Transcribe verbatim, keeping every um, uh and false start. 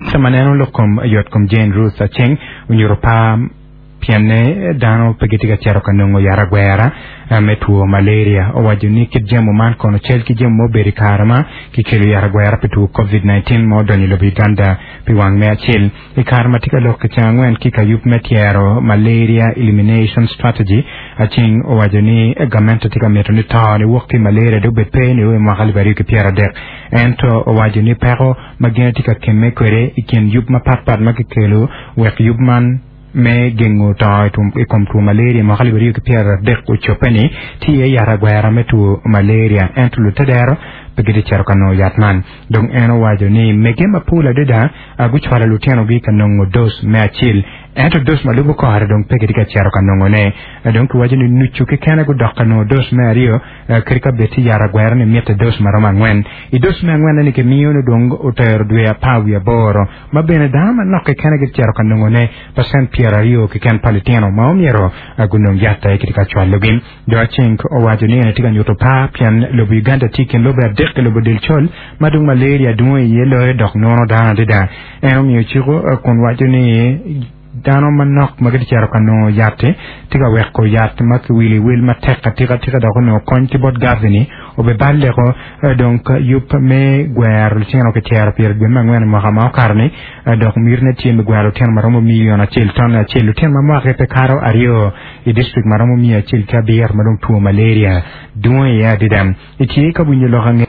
Samaneno lokom yotkom Jane Ruth Acheng Unyuropa piane dano pegitika charo kanongo yara gwera metuo malaria owajuni kijemo man kono chel kijemo beri karama kikelu yara gwera petu covid nineteen modoni lo Uganda piwang me achil ikarama tika loke changwen kika yup metiero malaria elimination strategy aching owajuni gamento tika metoni taani wakti malaria do betpeni we mahali bari ke piara dek ento owajuni pero magena tika kemme kwere ikin yup mapatpat makikelu wek yup man me gengo ta tum ikom tu malaria ma khali bari ke piara dek ko chopeni ti yara gwara metu malaria ento lu tadero pegede charo kano yatman donc eno wajo ni mege mapula deda agu chwala lutiano gi kanongo dos me achil ento dos malugo ko har donc pegede ka charo kanongo ne donc wajo ni nuchu ke kana go dokano dos me ario krika beti yara gwara ni meta dos marama ngwen i dos me ngwen ni ke miyo no dong oter dwe pawi boro mabene dama no ke kana ge charo kanongo ne percent piara rio ke kan palitiano maomiero agu no yata krika chwala gin do achink o wajo ni ne tiga nyoto pa pian lo Uganda tiken lo ber dekelo bodel chol madung malaria duwe yelo dok nono dana deda eno mi chiko kon wajuni dano manok magadi charo kano yate tiga weko yate mak wili wil mateka tiga tiga doko no konti bot gavini obe balle ko donc yup me gwer lutino ke charo pier gwe mangwen mahama karni donc mirne tim gwer lutino maromo million a chil ton a chil lutino mama ke karo ario i district maromo mi a chil ka bier madung tu malaria duwe ya didam iti ka bunyo lo